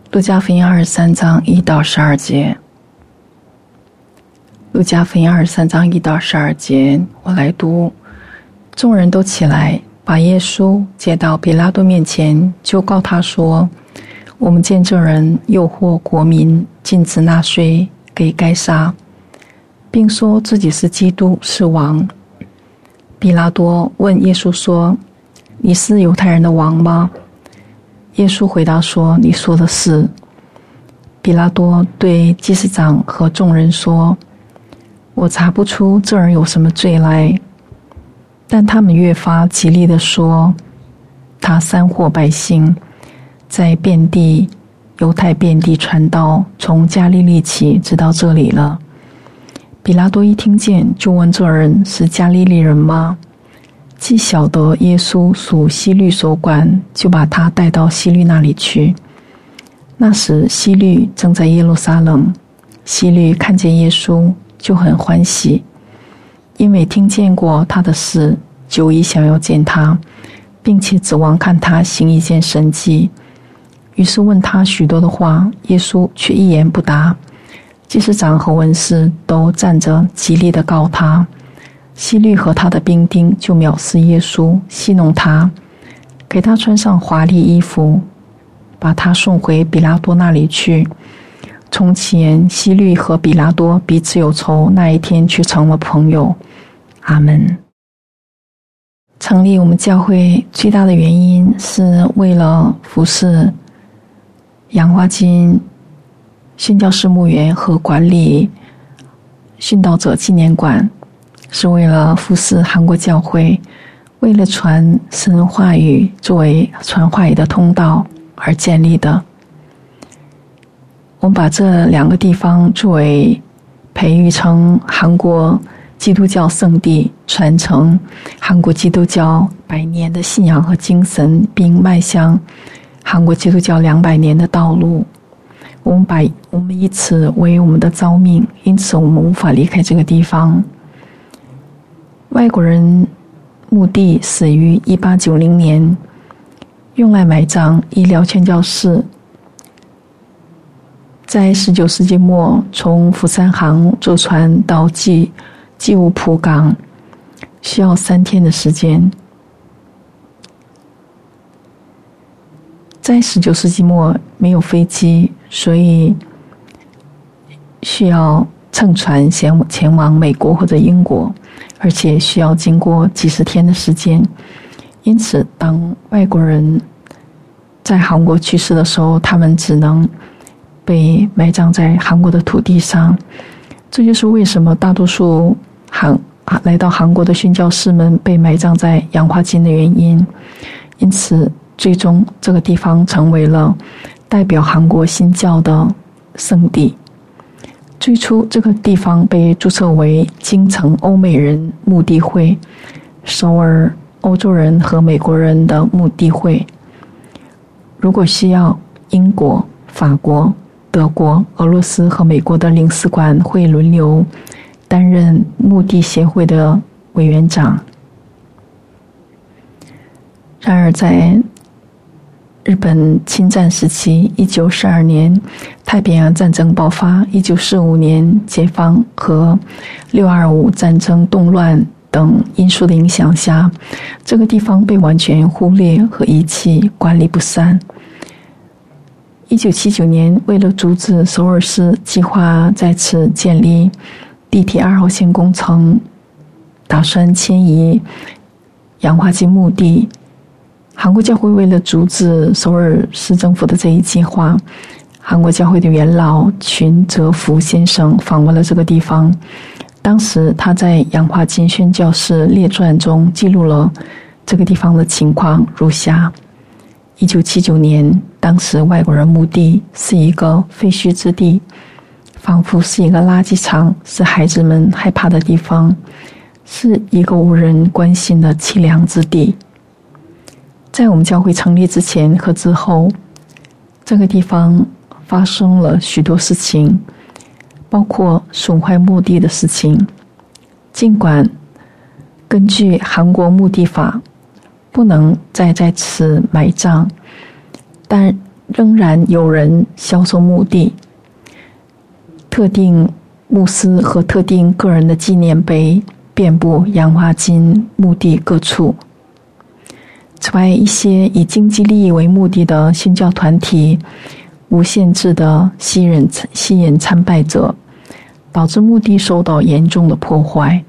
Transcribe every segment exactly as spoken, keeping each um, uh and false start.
路加福音二十三章一到十二节。路加福音二十三章一到十二节，我来读。众人都起来，把耶稣接到比拉多面前，就告他说：我们见这人诱惑国民，禁止纳税给该撒，并说自己是基督，是王。比拉多问耶稣说：你是犹太人的王吗？耶稣回答说：你说的是。比拉多对祭司长和众人说：我查不出这人有什么罪来。但他们越发极力地说，他煽惑百姓，在遍地犹太遍地传道，从加利利起直到这里了。比拉多一听见，就问这人是加利利人吗？既晓得耶稣属希律所管，就把他带到希律那里去。那时希律正在耶路撒冷，希律看见耶稣就很欢喜，因为听见过他的事，久已想要见他，并且指望看他行一件神迹。于是问他许多的话，耶稣却一言不答。祭司长和文士都站着极力地告他。希律和他的兵丁就藐视耶稣，戏弄他，给他穿上华丽衣服，把他送回比拉多那里去。从前希律和比拉多彼此有仇，那一天却成了朋友。阿们。成立我们教会最大的原因是为了服侍杨花金宣教士牧园和管理殉道者纪念馆，是为了服侍韩国教会，为了传神话语作为传话语的通道而建立的。我们把这两个地方作为培育成韩国基督教圣地，传承韩国基督教百年的信仰和精神，并迈向韩国基督教两百年的道路。我们把我们以此为我们的召命，因此我们无法离开这个地方。外国人墓地始于一八九零年，用来埋葬医疗宣教士。在十九世纪末，从釜山航坐船到济济乌浦港需要三天的时间。在十九世纪末没有飞机，所以需要乘船前前往美国或者英国，而且需要经过几十天的时间。因此当外国人在韩国去世的时候，他们只能被埋葬在韩国的土地上。这就是为什么大多数韩来到韩国的宣教士们被埋葬在杨花津的原因。因此最终这个地方成为了代表韩国新教的圣地。最初这个地方被注册为京城欧美人墓地会，首尔欧洲人和美国人的墓地会。如果需要，英国、法国、德国、俄罗斯和美国的领事馆会轮流担任墓地协会的委员长。然而在日本侵占时期，一九四二年太平洋战争爆发，一九四五年解放和六二五战争动乱等因素的影响下，这个地方被完全忽略和遗弃，管理不善。一九七九年，为了阻止首尔市计划在此建立地铁二号线工程，打算迁移杨花津墓地。韩国教会为了阻止首尔市政府的这一计划，韩国教会的元老群哲福先生访问了这个地方。当时他在杨花津宣教士列传中记录了这个地方的情况如下：一九七九年，当时外国人墓地是一个废墟之地，仿佛是一个垃圾场，是孩子们害怕的地方，是一个无人关心的凄凉之地。在我们教会成立之前和之后，这个地方发生了许多事情，包括损坏墓地的事情。尽管根据韩国墓地法不能再在此埋葬，但仍然有人销售墓地，特定牧师和特定个人的纪念碑遍布杨花津墓地各处。此外，一些以经济利益为目的的宣教团体无限制的吸引吸引参拜者，导致墓地受到严重的破坏。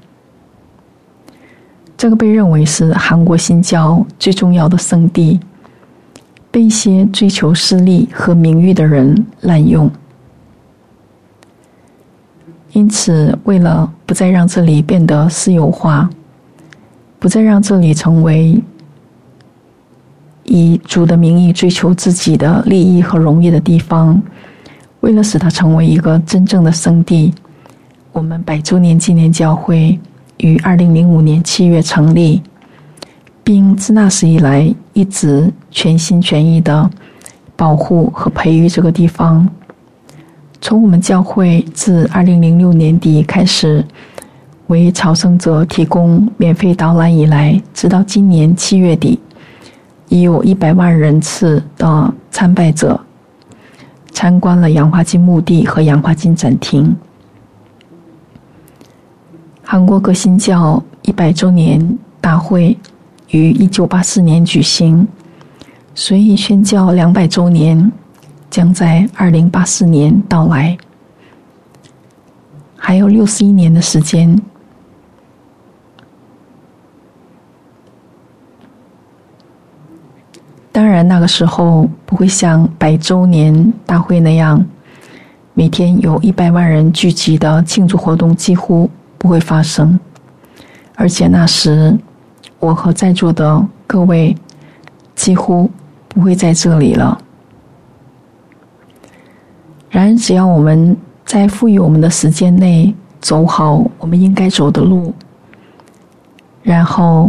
这个被认为是韩国新教最重要的圣地，被一些追求势力和名誉的人滥用。因此，为了不再让这里变得私有化，不再让这里成为以主的名义追求自己的利益和荣誉的地方，为了使它成为一个真正的圣地，我们百周年纪念教会于二零零五年七月成立，并自那时以来一直全心全意地保护和培育这个地方。从我们教会自二零零六年底开始为朝圣者提供免费导览以来，直到今年七月底，已有一百万人次的参拜者参观了杨花津墓地和杨花津展厅。韩国革新教一百周年大会于一九八四年举行，所以宣教两百周年将在二零八四年到来，还有六十一年的时间。当然，那个时候不会像百周年大会那样，每天有一百万人聚集的庆祝活动几乎不会发生。而且那时，我和在座的各位几乎不会在这里了。然而，只要我们在赋予我们的时间内走好我们应该走的路，然后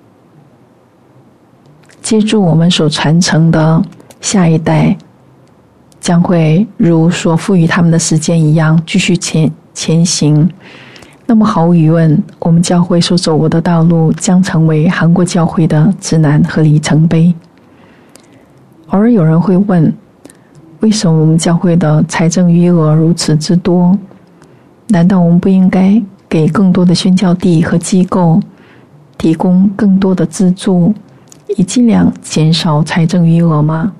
接住我们所传承的下一代，将会如所赋予他们的时间一样继续前前行。那么毫无疑问，我们教会所走过的道路将成为韩国教会的指南和里程碑。偶尔有人会问，为什么我们教会的财政余额如此之多？难道我们不应该给更多的宣教地和机构提供更多的资助，以尽量减少财政余额吗？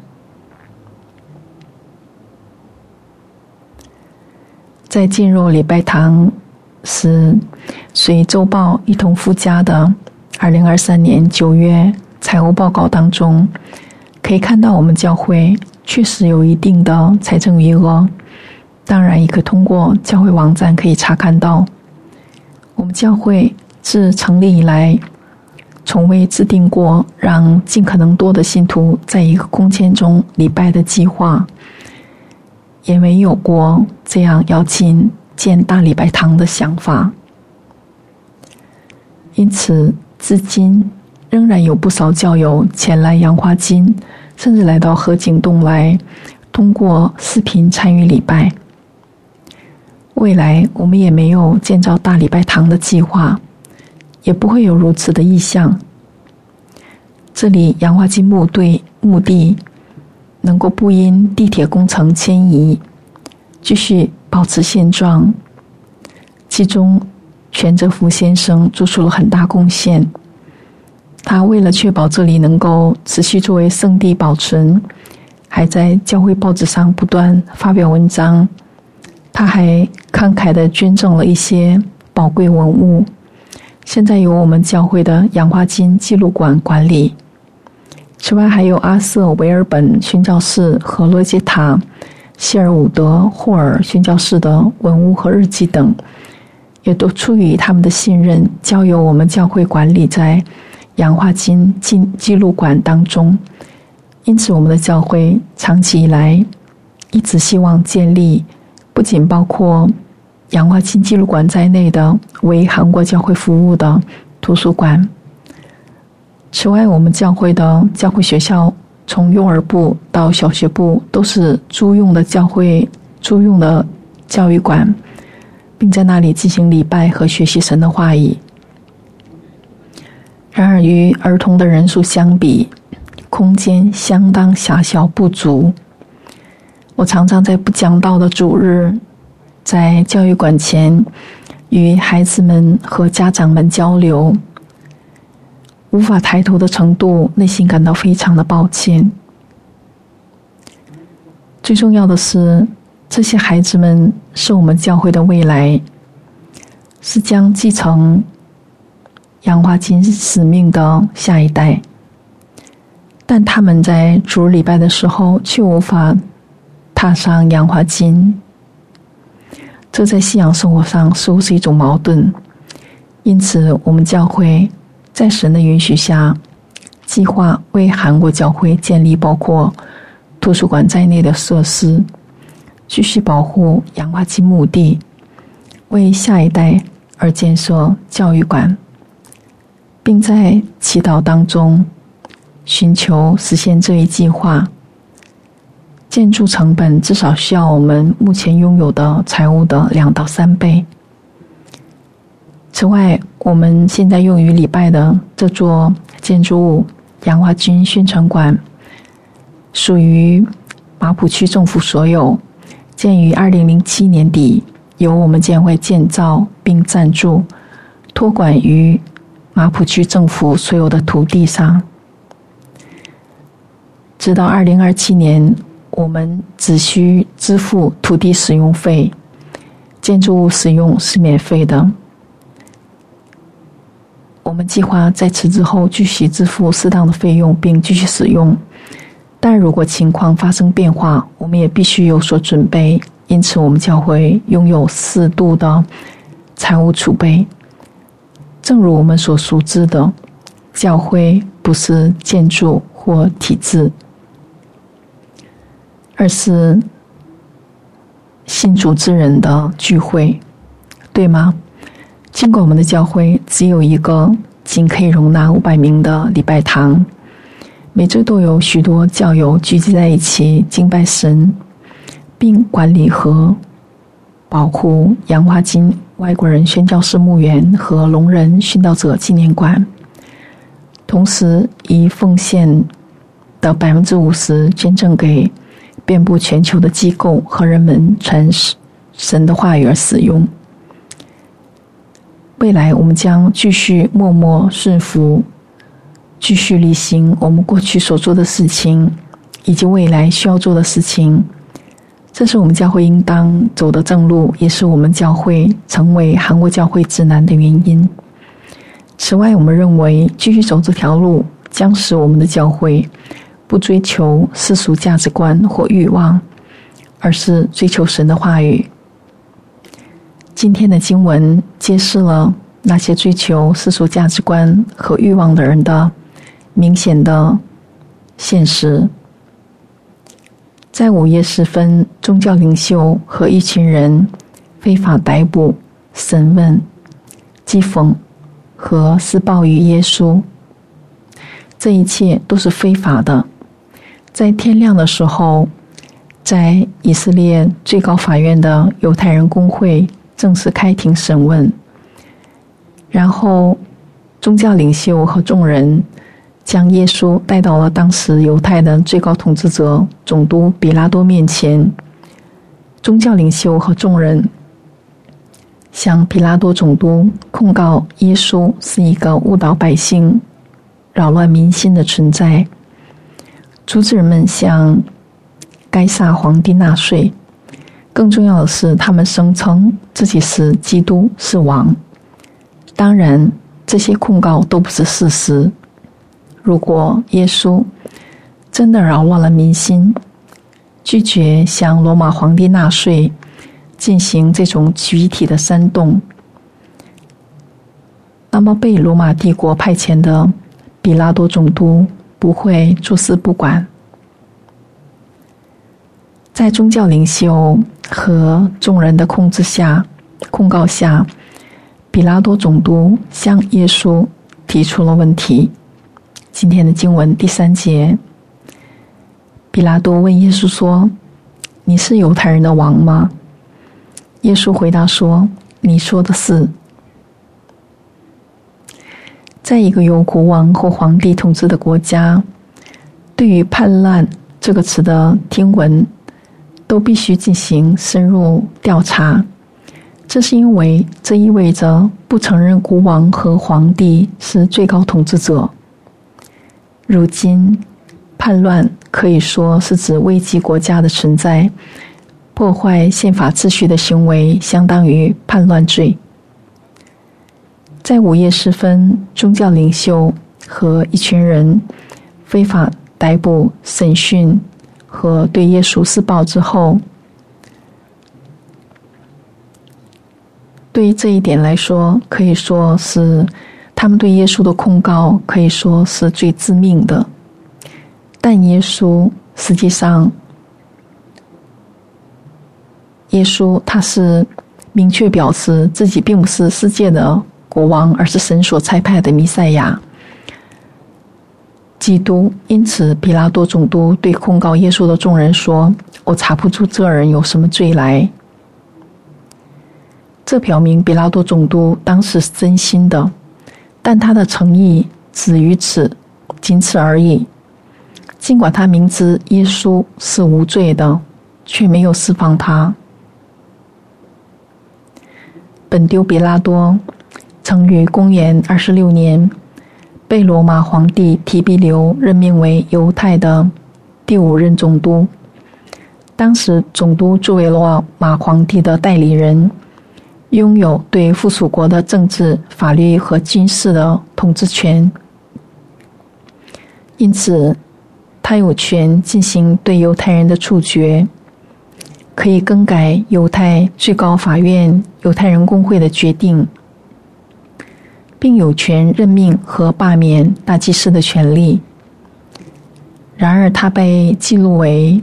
在进入礼拜堂时，随周报一同附加的二零二三年九月财务报告当中，可以看到我们教会确实有一定的财政余额，当然也可以通过教会网站可以查看到。我们教会自成立以来，从未制定过让尽可能多的信徒在一个空间中礼拜的计划，也没有过这样要进建大礼拜堂的想法。因此，至今仍然有不少教友前来杨花津，甚至来到河景洞来，通过视频参与礼拜。未来我们也没有建造大礼拜堂的计划，也不会有如此的意向。这里杨花津墓对墓地能够不因地铁工程迁移，继续保持现状，其中全哲福先生做出了很大贡献。他为了确保这里能够持续作为圣地保存，还在教会报纸上不断发表文章。他还慷慨地捐赠了一些宝贵文物，现在由我们教会的杨花津纪录馆管理。此外，还有阿瑟维尔本宣教士和罗杰塔希尔伍德霍尔宣教士的文物和日记等，也都出于他们的信任，交由我们教会管理在杨花津纪录馆当中。因此，我们的教会长期以来一直希望建立不仅包括杨花津纪录馆在内的为韩国教会服务的图书馆。此外，我们教会的教会学校从幼儿部到小学部都是租用的教会租用的教育馆，并在那里进行礼拜和学习神的话语。然而，与儿童的人数相比，空间相当狭小不足。 我常常在不讲道的主日，在教育馆前与孩子们和家长们交流，无法抬头的程度，内心感到非常的抱歉。最重要的是，这些孩子们是我们教会的未来，是将继承杨华金使命的下一代，但他们在主日礼拜的时候却无法踏上杨华金，这在信仰生活上似乎是一种矛盾。因此我们教会在神的允许下，计划为韩国教会建立包括图书馆在内的设施，继续保护杨华金墓地，为下一代而建设教育馆，并在祈祷当中寻求实现这一计划。建筑成本至少需要我们目前拥有的财务的两到三倍。此外，我们现在用于礼拜的这座建筑物杨华军宣传馆属于马埔区政府所有，建于二零零七年底，由我们教会建造并赞助，托管于马埔区政府所有的土地上。直到二零二七年，我们只需支付土地使用费，建筑物使用是免费的。我们计划在此之后继续支付适当的费用并继续使用，但如果情况发生变化，我们也必须有所准备。因此我们教会拥有适度的财务储备。正如我们所熟知的，教会不是建筑或体制，而是信主之人的聚会，对吗？尽管我们的教会只有一个仅可以容纳五百名的礼拜堂，每周都有许多教友聚集在一起敬拜神，并管理和保护杨华金外国人宣教士墓园和聋人殉道者纪念馆，同时以奉献的百分之五十捐赠给遍布全球的机构和人们传神的话语而使用。未来我们将继续默默顺服，继续履行我们过去所做的事情，以及未来需要做的事情。这是我们教会应当走的正路，也是我们教会成为韩国教会指南的原因。此外，我们认为继续走这条路将使我们的教会不追求世俗价值观或欲望，而是追求神的话语。今天的经文揭示了那些追求世俗价值观和欲望的人的明显的现实。在午夜时分，宗教领袖和一群人非法逮捕、审问、讥讽和施暴于耶稣，这一切都是非法的。在天亮的时候，在以色列最高法院的犹太人公会正式开庭审问，然后宗教领袖和众人将耶稣带到了当时犹太的最高统治者总督比拉多面前。宗教领袖和众人向比拉多总督控告耶稣是一个误导百姓、扰乱民心的存在，阻止人们向该撒皇帝纳税。更重要的是，他们声称自己是基督，是王。当然，这些控告都不是事实。如果耶稣真的扰乱了民心，拒绝向罗马皇帝纳税，进行这种集体的煽动，那么被罗马帝国派遣的比拉多总督不会坐视不管。在宗教领袖和众人的控制下、控告下，比拉多总督向耶稣提出了问题。今天的经文第三节，比拉多问耶稣说：“你是犹太人的王吗？”耶稣回答说：“你说的是。”在一个由国王或皇帝统治的国家，对于叛乱这个词的听闻都必须进行深入调查。这是因为这意味着不承认国王和皇帝是最高统治者。如今，叛乱可以说是指危及国家的存在，破坏宪法秩序的行为相当于叛乱罪。在午夜时分，宗教领袖和一群人非法逮捕、审讯和对耶稣施暴之后，对于这一点来说，可以说是他们对耶稣的控告可以说是最致命的。但耶稣实际上，耶稣他是明确表示自己并不是世界的国王，而是神所差派的弥赛亚基督。因此比拉多总督对控告耶稣的众人说，我查不出这人有什么罪来。这表明比拉多总督当时是真心的，但他的诚意止于此，仅此而已。尽管他明知耶稣是无罪的，却没有释放他。本丢比拉多曾于公元二十六年被罗马皇帝提比留任命为犹太的第五任总督。当时总督作为罗马皇帝的代理人，拥有对附属国的政治、法律和军事的统治权，因此他有权进行对犹太人的处决，可以更改犹太最高法院犹太人公会的决定，并有权任命和罢免大祭司的权利。然而他被记录为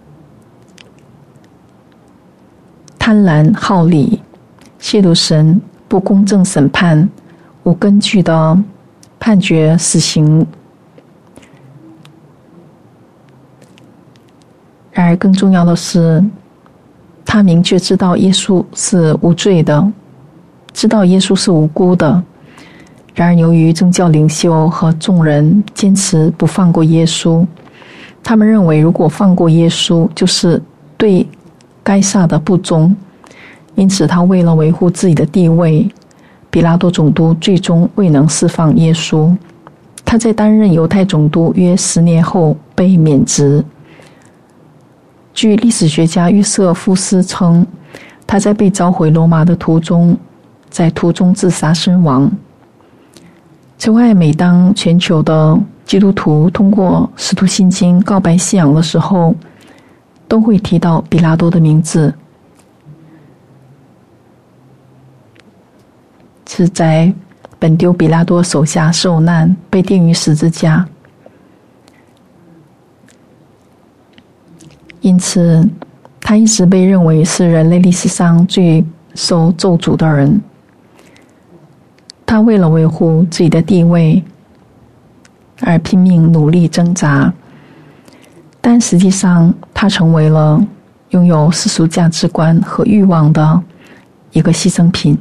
贪婪好礼、亵渎神、不公正审判、无根据的判决死刑。然而更重要的是，他明确知道耶稣是无罪的，知道耶稣是无辜的。然而由于宗教领袖和众人坚持不放过耶稣，他们认为如果放过耶稣就是对该撒的不忠，因此他为了维护自己的地位，比拉多总督最终未能释放耶稣。他在担任犹太总督约十年后被免职。据历史学家约瑟夫斯称，他在被召回罗马的途中，在途中自杀身亡。此外，每当全球的基督徒通过使徒信经告白信仰的时候，都会提到比拉多的名字。是在本丢比拉多手下受难，被钉于十字架。因此他一直被认为是人类历史上最受咒诅的人。他为了维护自己的地位而拼命努力挣扎，但实际上他成为了拥有世俗价值观和欲望的一个牺牲品。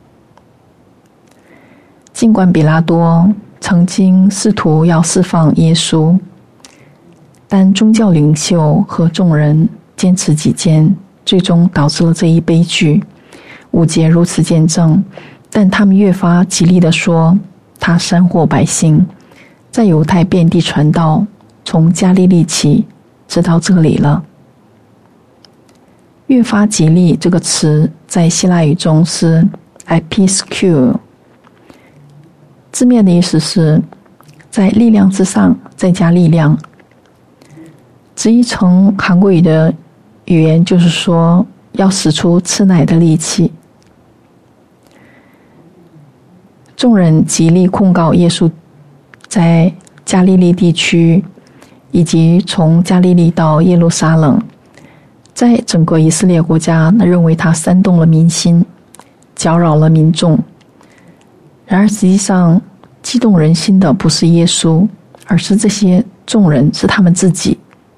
尽管比拉多曾经试图要释放耶稣，但宗教领袖和众人坚持己见，最终导致了这一悲剧。五节如此见证，但他们越发极力地说，他煽惑百姓，在犹太遍地传道，从加利利起，直到这里了。越发极力这个词在希腊语中是 episkouo， 字面的意思是在力量之上再加力量。直译成韩国语的语言就是说，要使出吃奶的力气。众人极力控告耶稣在加利利地区以及从加利利到耶路撒冷，在整个以色列国家认为他煽动了民心，搅扰了民众。然而实际上激动人心的不是耶稣，而是这些众人，是他们自己。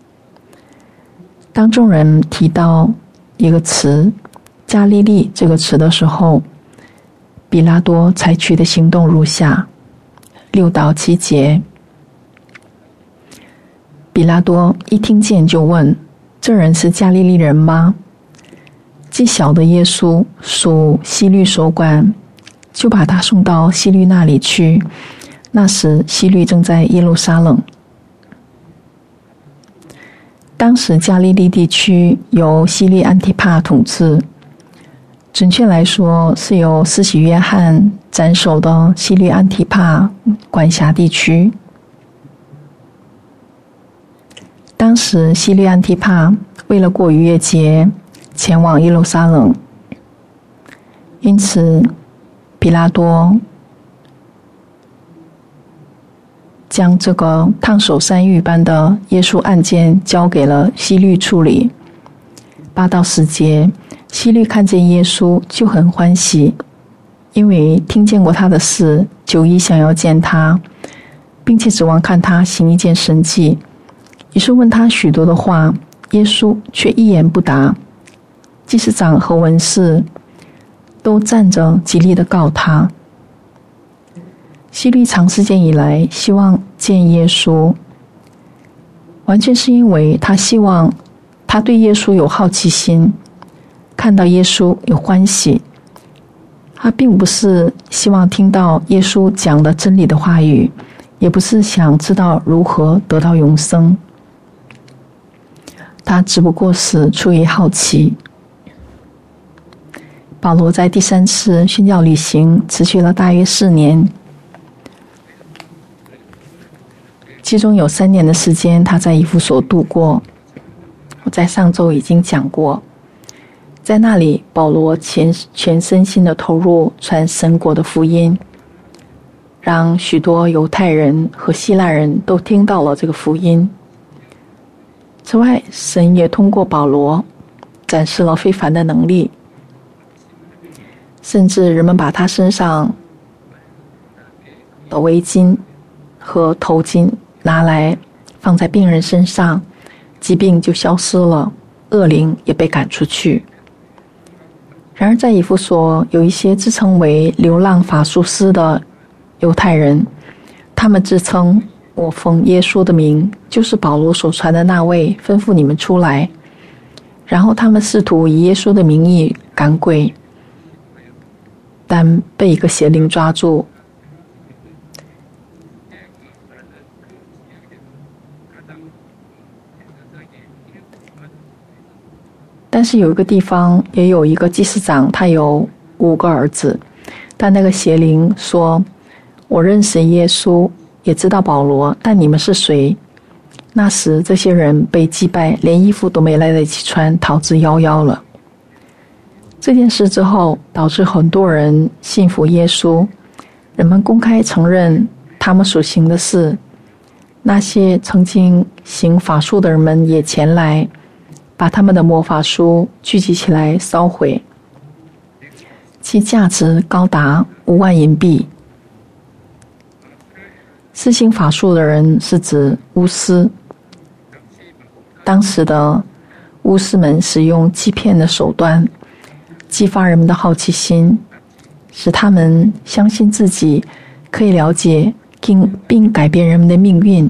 当众人提到一个词加利利这个词的时候，比拉多采取的行动如下：六到七节。比拉多一听见就问， 这人是加利利人吗？既小的耶稣属希律所管，就把他送到希律那里去。那时希律正在耶路撒冷。当时加利利地区由希律安提帕统治，准确来说是由施洗约翰斩首的希律安提帕管辖地区。当时希律安提帕为了过逾越节前往耶路撒冷，因此比拉多将这个烫手山芋般的耶稣案件交给了希律处理。八到十节，希律看见耶稣就很欢喜，因为听见过他的事，久已想要见他，并且指望看他行一件神迹。于是问他许多的话，耶稣却一言不答。祭司长和文士都站着极力地告他。希律长时间以来希望见耶稣，完全是因为他希望他对耶稣有好奇心，看到耶稣有欢喜。他并不是希望听到耶稣讲的真理的话语，也不是想知道如何得到永生，他只不过是出于好奇。保罗在第三次宣教旅行持续了大约四年，其中有三年的时间他在以弗所度过。我在上周已经讲过，在那里保罗全全身心的投入传神国的福音，让许多犹太人和希腊人都听到了这个福音。此外，神也通过保罗展示了非凡的能力，甚至人们把他身上的围巾和头巾拿来放在病人身上，疾病就消失了，恶灵也被赶出去。然而在以弗所有一些自称为流浪法术师的犹太人，他们自称我奉耶稣的名，就是保罗所传的那位，吩咐你们出来。然后他们试图以耶稣的名义赶鬼，但被一个邪灵抓住。但是有一个地方也有一个祭司长，他有五个儿子，但那个邪灵说，我认识耶稣，也知道保罗，但你们是谁？那时这些人被击败，连衣服都没来得及穿，逃之夭夭了。这件事之后，导致很多人信服耶稣，人们公开承认他们所行的事。那些曾经行法术的人们也前来，把他们的魔法书聚集起来烧毁，其价值高达五万银币。施行法术的人是指巫师，当时的巫师们使用欺骗的手段，激发人们的好奇心，使他们相信自己可以了解并并改变人们的命运，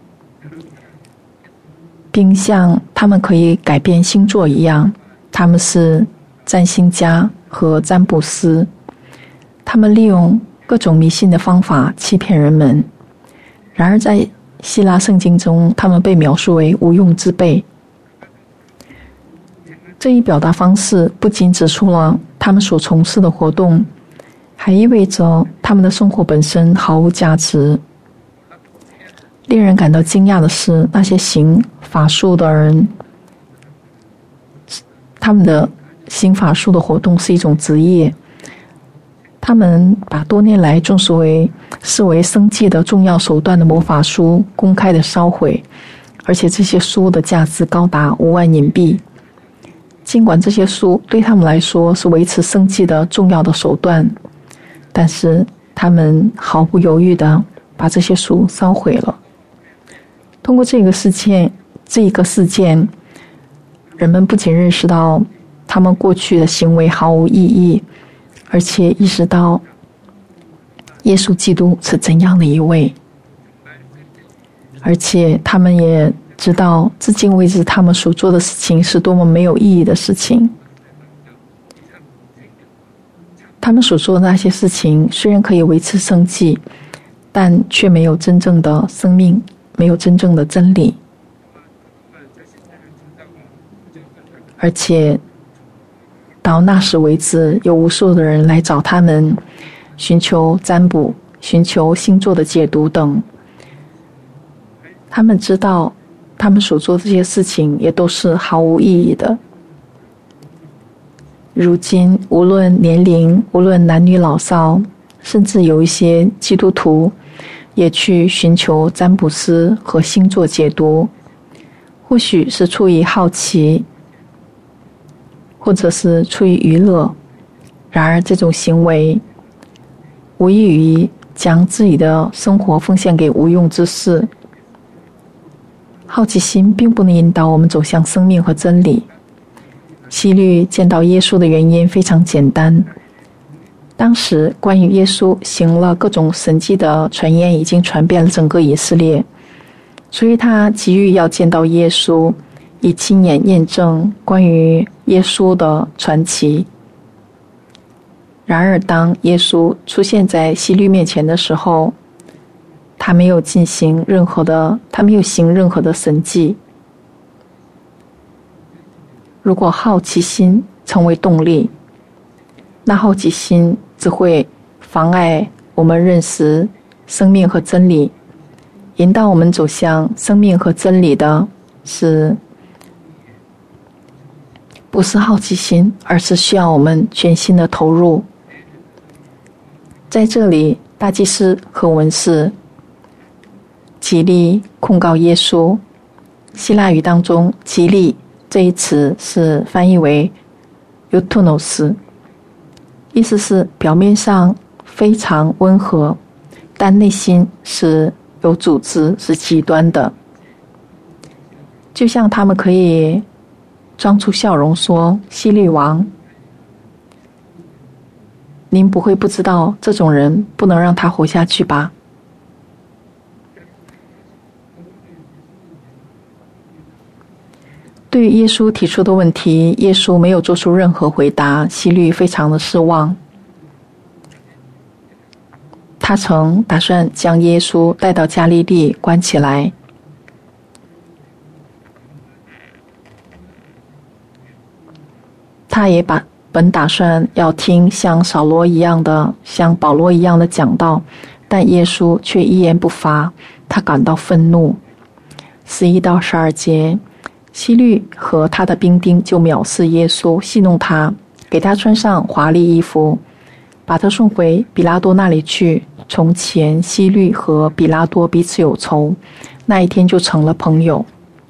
并像他们可以改变星座一样。他们是占星家和占卜师，他们利用各种迷信的方法欺骗人们。然而在希腊圣经中，他们被描述为无用之辈。这一表达方式不仅指出了他们所从事的活动，还意味着他们的生活本身毫无价值。令人感到惊讶的是，那些行法术的人，他们的行法术的活动是一种职业，他们把多年来重视为视为生计的重要手段的魔法书公开的烧毁，而且这些书的价值高达五万银币。尽管这些书对他们来说是维持生计的重要的手段，但是他们毫不犹豫地把这些书烧毁了。通过这个事件，这一个事件，人们不仅认识到他们过去的行为毫无意义，而且意识到耶稣基督是怎样的一位，而且他们也知道至今为止他们所做的事情是多么没有意义的事情。他们所做的那些事情虽然可以维持生计，但却没有真正的生命，没有真正的真理。而且到那时为止，有无数的人来找他们，寻求占卜，寻求星座的解读等。他们知道他们所做这些事情也都是毫无意义的。如今无论年龄，无论男女老少，甚至有一些基督徒也去寻求占卜师和星座解读，或许是出于好奇，或者是出于娱乐。然而这种行为无异于将自己的生活奉献给无用之事。好奇心并不能引导我们走向生命和真理。希律见到耶稣的原因非常简单，当时关于耶稣行了各种神迹的传言已经传遍了整个以色列，所以他急于要见到耶稣，以亲眼验证关于耶稣的传奇。然而当耶稣出现在希律面前的时候，他没有进行任何的他没有行任何的神迹。如果好奇心成为动力，那好奇心只会妨碍我们认识生命和真理。引导我们走向生命和真理的是不是好奇心，而是需要我们全心的投入。在这里，大祭司和文士极力控告耶稣。希腊语当中，极力这一词是翻译为 eutonos， 意思是表面上非常温和，但内心是有组织，是极端的。就像他们可以装出笑容说，希律王，您不会不知道这种人不能让他活下去吧？对于耶稣提出的问题，耶稣没有做出任何回答，希律非常的失望。他曾打算将耶稣带到加利利关起来，他也把本打算要听像扫罗一样的，像保罗一样的讲道，但耶稣却一言不发，他感到愤怒。十一到十二节，希律和他的兵丁就藐视耶稣，戏弄他，给他穿上华丽衣服，把他送回比拉多那里去。从前希律和比拉多彼此有仇，那一天就成了朋友。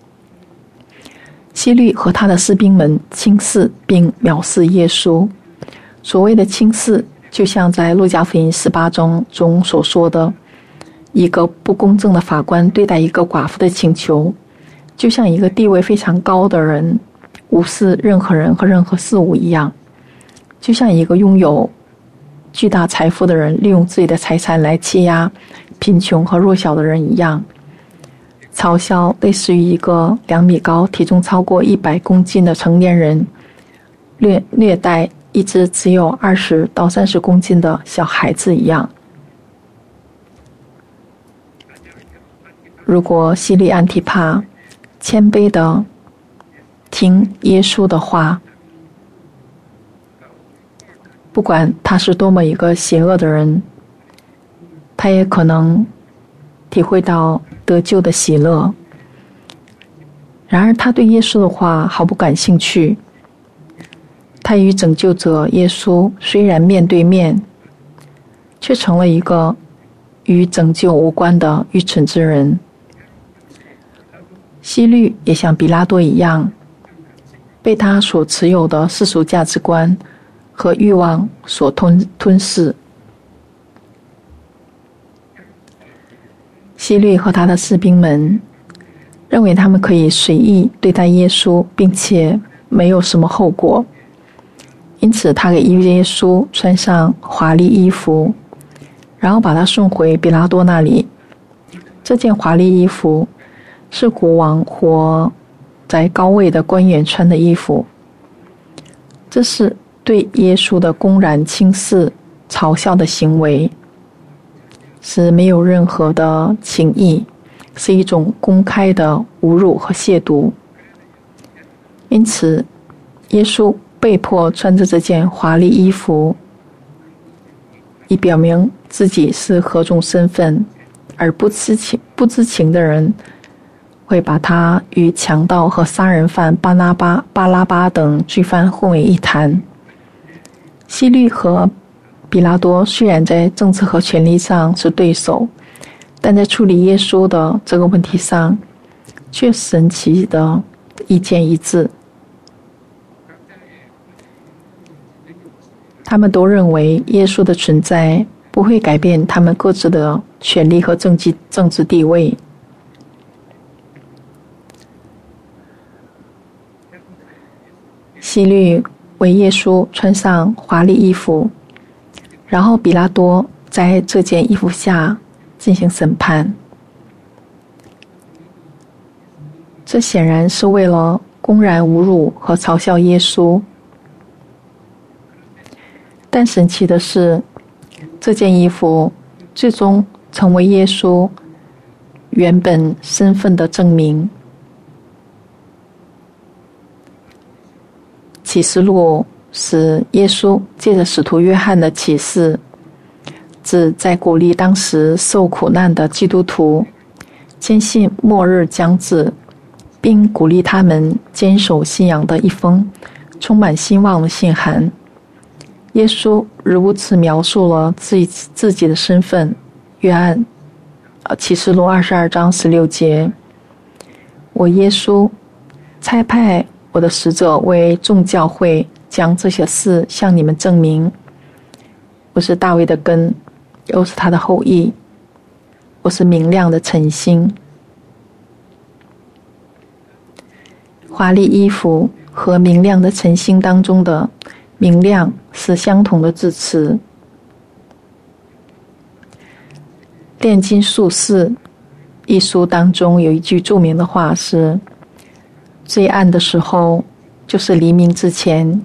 希律和他的士兵们轻视并藐视耶稣。所谓的轻视，就像在路加福音十八章中所说的，一个不公正的法官对待一个寡妇的请求，就像一个地位非常高的人无视任何人和任何事物一样，就像一个拥有巨大财富的人利用自己的财产来欺压贫穷和弱小的人一样。嘲笑类似于一个两米高、体重超过一百公斤的成年人虐虐待一只只有二十到三十公斤的小孩子一样。如果希律安提帕谦卑地听耶稣的话，不管他是多么一个邪恶的人，他也可能体会到得救的喜乐。然而他对耶稣的话毫不感兴趣，他与拯救者耶稣虽然面对面，却成了一个与拯救无关的愚蠢之人。希律也像比拉多一样，被他所持有的世俗价值观和欲望所吞吞噬。希律和他的士兵们认为他们可以随意对待耶稣，并且没有什么后果，因此他给耶稣穿上华丽衣服，然后把他送回比拉多那里。这件华丽衣服是国王或在高位的官员穿的衣服。这是对耶稣的公然轻视、嘲笑的行为，是没有任何的情义，是一种公开的侮辱和亵渎。因此，耶稣被迫穿着这件华丽衣服，以表明自己是何种身份，而不知情不知情的人会把他与强盗和杀人犯巴拉巴、巴拉巴等罪犯混为一谈。希律和比拉多虽然在政治和权力上是对手，但在处理耶稣的这个问题上，却神奇的意见一致。他们都认为耶稣的存在不会改变他们各自的权力和政治政治地位。希律为耶稣穿上华丽衣服，然后比拉多在这件衣服下进行审判。这显然是为了公然侮辱和嘲笑耶稣。但神奇的是，这件衣服最终成为耶稣原本身份的证明。启示录是耶稣借着使徒约翰的启示，旨在鼓励当时受苦难的基督徒坚信末日将至，并鼓励他们坚守信仰的一封充满希望的信函。耶稣如此描述了自己自己的身份。约翰启示录二十二章十六节：我耶稣差派我的使者为众教会将这些事向你们证明。我是大卫的根，又是他的后裔，我是明亮的晨星。华丽衣服和明亮的晨星当中的明亮是相同的字词。炼金术士一书当中有一句著名的话是：最暗的时候就是黎明之前。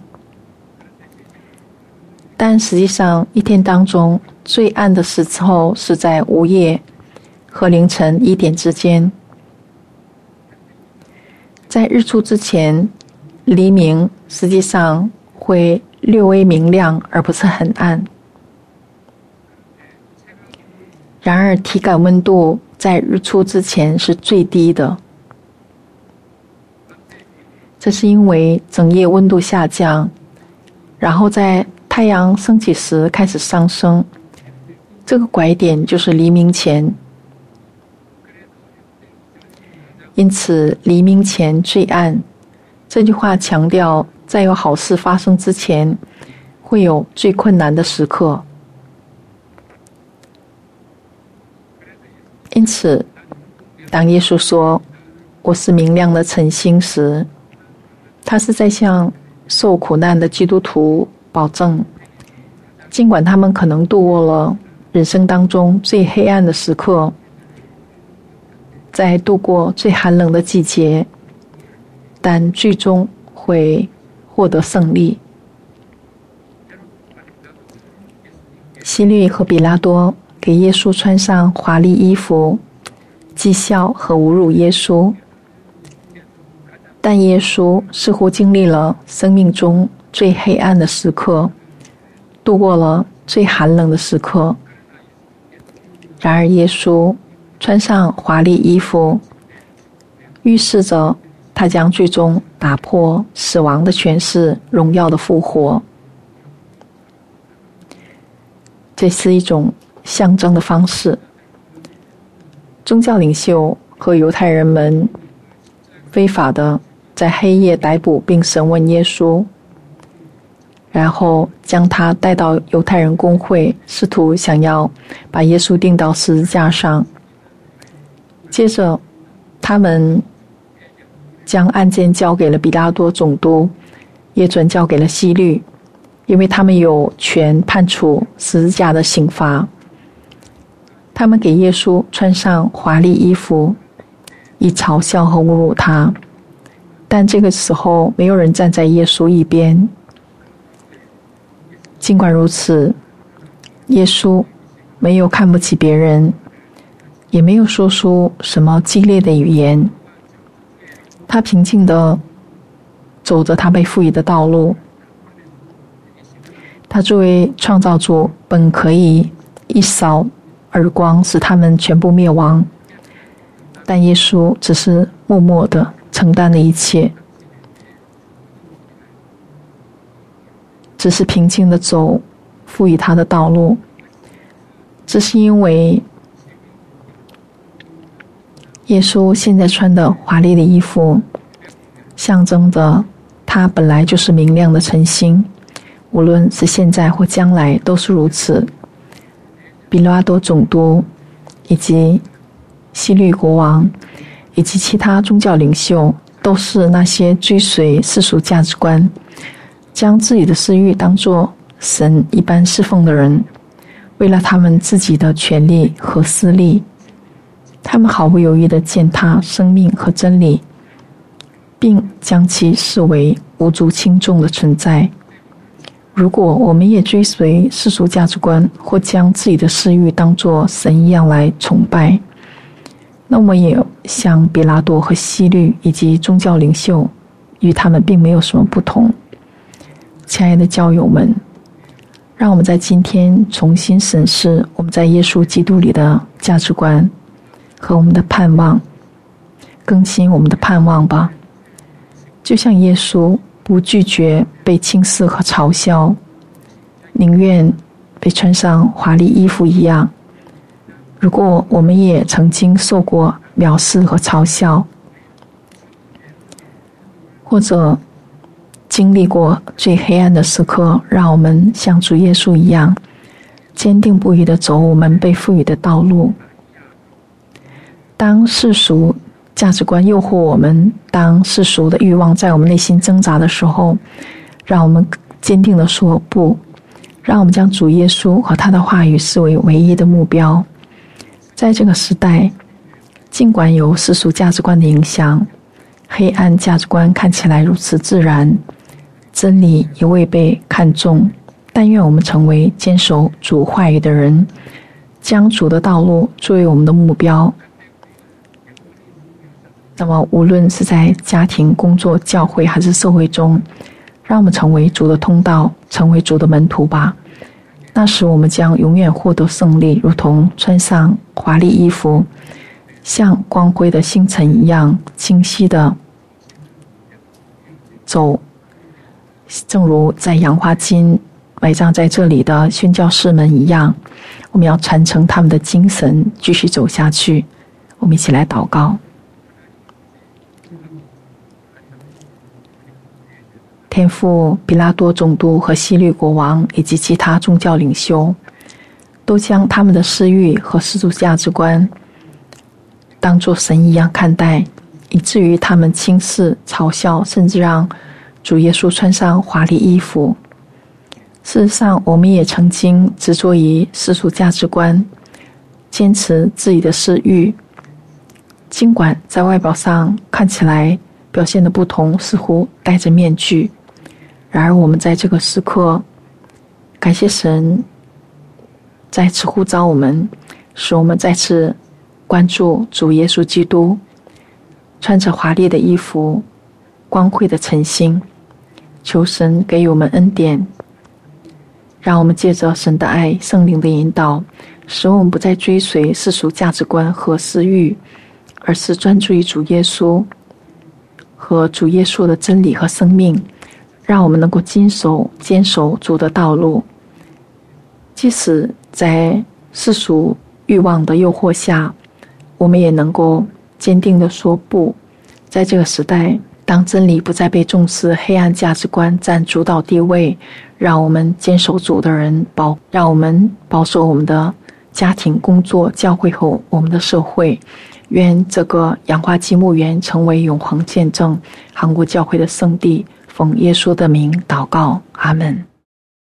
但实际上一天当中最暗的时候是在午夜和凌晨一点之间。在日出之前，黎明实际上会略微明亮，而不是很暗。然而体感温度在日出之前是最低的，这是因为整夜温度下降，然后在太阳升起时开始上升，这个拐点就是黎明前。因此黎明前最暗，这句话强调在有好事发生之前会有最困难的时刻。因此当耶稣说我是明亮的晨星时，他是在向受苦难的基督徒保证，尽管他们可能度过了人生当中最黑暗的时刻，在度过最寒冷的季节，但最终会获得胜利。希律和比拉多给耶稣穿上华丽衣服，讥笑和侮辱耶稣。但耶稣似乎经历了生命中最黑暗的时刻，度过了最寒冷的时刻。然而耶稣穿上华丽衣服，预示着他将最终打破死亡的权势，荣耀的复活。这是一种象征的方式。宗教领袖和犹太人们非法的在黑夜逮捕并审问耶稣，然后将他带到犹太人公会，试图想要把耶稣钉到十字架上。接着他们将案件交给了比拉多总督，也转交给了希律，因为他们有权判处十字架的刑罚。他们给耶稣穿上华丽衣服， 以嘲笑和侮辱他。但这个时候没有人站在耶稣一边。尽管如此，耶稣没有看不起别人，也没有说出什么激烈的语言。他平静地走着他被赋予的道路。他作为创造主，本可以一扫耳光使他们全部灭亡，但耶稣只是默默地承担了一切，只是平静地走赋予他的道路。这是因为耶稣现在穿的华丽的衣服，象征着他本来就是明亮的晨星，无论是现在或将来都是如此。比拉多总督以及希律国王以及其他宗教领袖，都是那些追随世俗价值观，将自己的私欲当作神一般侍奉的人，为了他们自己的权利和私利，他们毫不犹豫地践踏生命和真理，并将其视为无足轻重的存在。如果我们也追随世俗价值观，或将自己的私欲当作神一样来崇拜，那我们也像比拉多和希律以及宗教领袖，与他们并没有什么不同。亲爱的教友们，让我们在今天重新审视我们在耶稣基督里的价值观和我们的盼望，更新我们的盼望吧。就像耶稣不拒绝被轻视和嘲笑，宁愿被穿上华丽衣服一样。如果我们也曾经受过藐视和嘲笑，或者经历过最黑暗的时刻，让我们像主耶稣一样，坚定不移地走我们被赋予的道路。当世俗价值观诱惑我们，当世俗的欲望在我们内心挣扎的时候，让我们坚定地说不，让我们将主耶稣和他的话语视为唯一的目标。在这个时代，尽管有世俗价值观的影响，黑暗价值观看起来如此自然，真理也未被看重，但愿我们成为坚守主话语的人，将主的道路作为我们的目标。那么无论是在家庭、工作、教会还是社会中，让我们成为主的通道，成为主的门徒吧。那时我们将永远获得胜利，如同穿上华丽衣服，像光辉的星辰一样清晰地走。正如在氧化金埋葬在这里的宣教士们一样，我们要传承他们的精神，继续走下去。我们一起来祷告。天父，比拉多总督和希律国王以及其他宗教领袖，都将他们的私欲和世俗价值观当作神一样看待，以至于他们轻视、嘲笑，甚至让主耶稣穿上华丽衣服。事实上，我们也曾经执着于世俗价值观，坚持自己的私欲，尽管在外表上看起来表现的不同，似乎戴着面具。然而我们在这个时刻，感谢神再次呼召我们，使我们再次关注主耶稣基督，穿着华丽的衣服，光辉的晨星。求神给予我们恩典，让我们借着神的爱、圣灵的引导，使我们不再追随世俗价值观和私欲，而是专注于主耶稣和主耶稣的真理和生命，让我们能够坚守坚守主的道路。即使在世俗欲望的诱惑下，我们也能够坚定地说不。在这个时代，当真理不再被重视，黑暗价值观占主导地位，让我们坚守主的人保让我们保守我们的家庭、工作、教会和我们的社会。愿这个氧化基墓园成为永恒见证，韩国教会的圣地。奉耶稣的名祷告，阿们。